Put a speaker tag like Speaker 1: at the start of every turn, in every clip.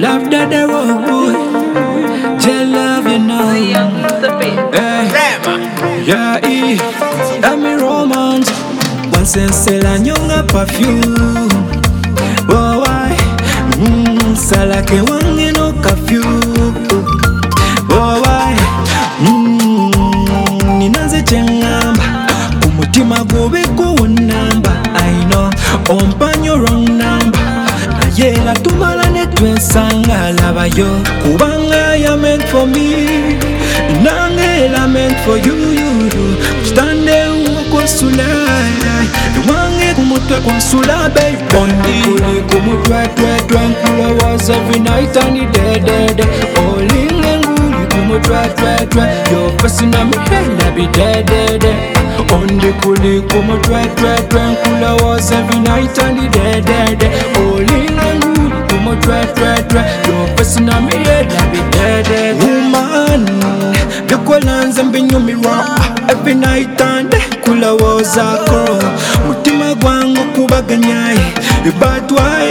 Speaker 1: love that the road, J love you know. Yeah, I'm a romance. Once and sell a young perfume. Oh, why? Salake wangi no curfew. Oh, why? Ninaze chengamba. Umutima gobe ko number. I know. Ompanyo wrong number. Yela tumala netwe sanga lava yo. Kubanga ya meant for me. Nangela meant for you. Stande uko sulai. Wange kumutwe kwa sula baby. Kuli kumutwe nkula was every night and dead. Olinge nguli kumutwe. Your person na me hella be dead. Only kuli kumutwe nkula was every night and dead. Olinge nguli kumutwe. Your person na me hella be dead. Woman, byokolanze mbinyo mirror. Every night and kula was a girl. Mutima gwangu kubaganyai. But why?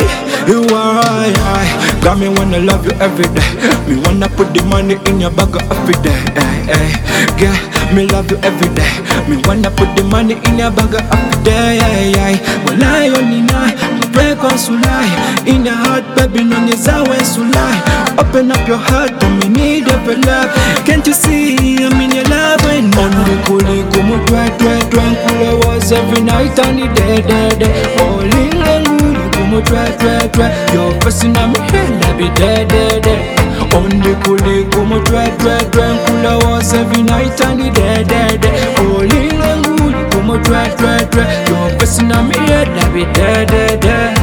Speaker 1: Got me wanna love you every day. Me wanna put the money in your bag every day. Girl, me love you every day. Me wanna put the money in your bag every day. Well, I only know break on sulai. In your heart, baby, no nizawe sulai. Open up your heart, and me need every love. Can't you see I'm in your love? Only kuli kumutwe nkula was every night and dead. Olinge nguli kumutwe. Your person na me hella be dead. Only kuli kumutwe nkula was every night and dead. Olinge nguli kumutwe. Your person na me hella be dead.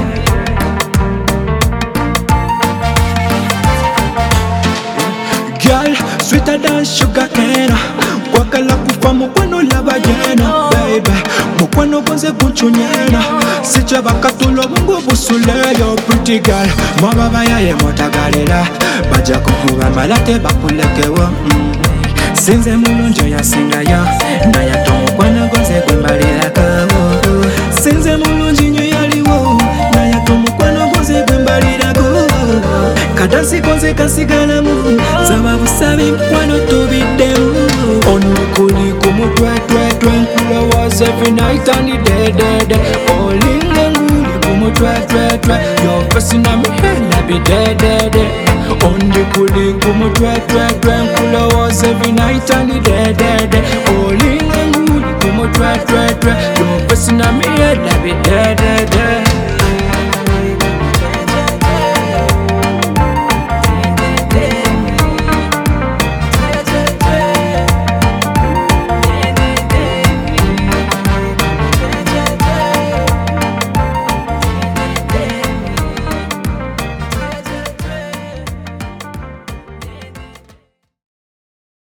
Speaker 1: Girl, sweeter than sugar cane. Wakala kufa mukwano lava jena. Baby, mukwano konze kunchunyena. Sicha bakatulo mungu busule. Yo pretty girl, mababa ya ye motagalera. Baja kukuba malate bakulekewa. Sinze mulunjo ya singa ya. Na ya tomu kwano konze kwembalira kawo. Sinze mulunji nyo yaliwo. Na ya tomu kwano konze kwembalira kawo. Kadansi konze kasigana mu. Zaba busabi mkwano tubidemu. Only kuli kumutwe nkula was every night and dead. Olinge nguli kumutwe. Your person na me hella be dead. Only kuli kumutwe nkula was every night and dead. Olinge nguli kumutwe. Your person na me hella be dead.